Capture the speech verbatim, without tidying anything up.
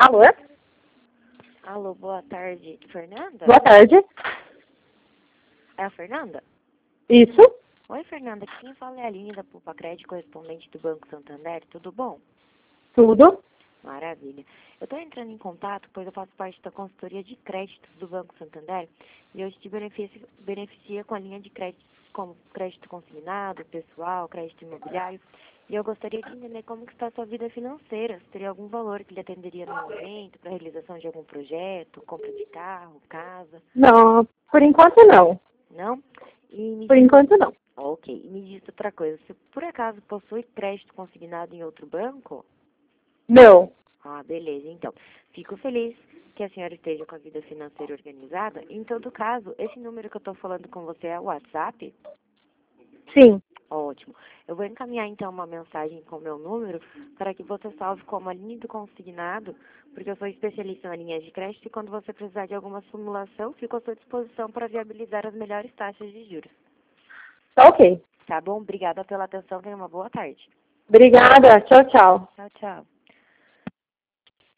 Alô? Alô, boa tarde. Fernanda? Boa tarde. É a Fernanda? Isso? Oi, Fernanda. Quem fala é a Aline da Pupa Crédito, correspondente do Banco Santander. Tudo bom? Tudo? Maravilha. Eu estou entrando em contato, pois eu faço parte da consultoria de créditos do Banco Santander e hoje te beneficia, beneficia com a linha de créditos como crédito consignado, pessoal, crédito imobiliário. E eu gostaria de entender como que está a sua vida financeira, se teria algum valor que lhe atenderia no momento para a realização de algum projeto, compra de carro, casa. Não, por enquanto não. Não? E me Por diz... enquanto não. Ok. E me diz outra coisa. Você por acaso possui crédito consignado em outro banco? Não. Ah, beleza. Então, fico feliz que a senhora esteja com a vida financeira organizada. Em todo caso, esse número que eu estou falando com você é o WhatsApp? Sim. Ótimo. Eu vou encaminhar, então, uma mensagem com o meu número para que você salve como a linha do consignado, porque eu sou especialista na linha de crédito e quando você precisar de alguma simulação, fico à sua disposição para viabilizar as melhores taxas de juros. Tá ok. Tá bom? Obrigada pela atenção. Tenha uma boa tarde. Obrigada. Tchau, tchau. Tchau, tchau.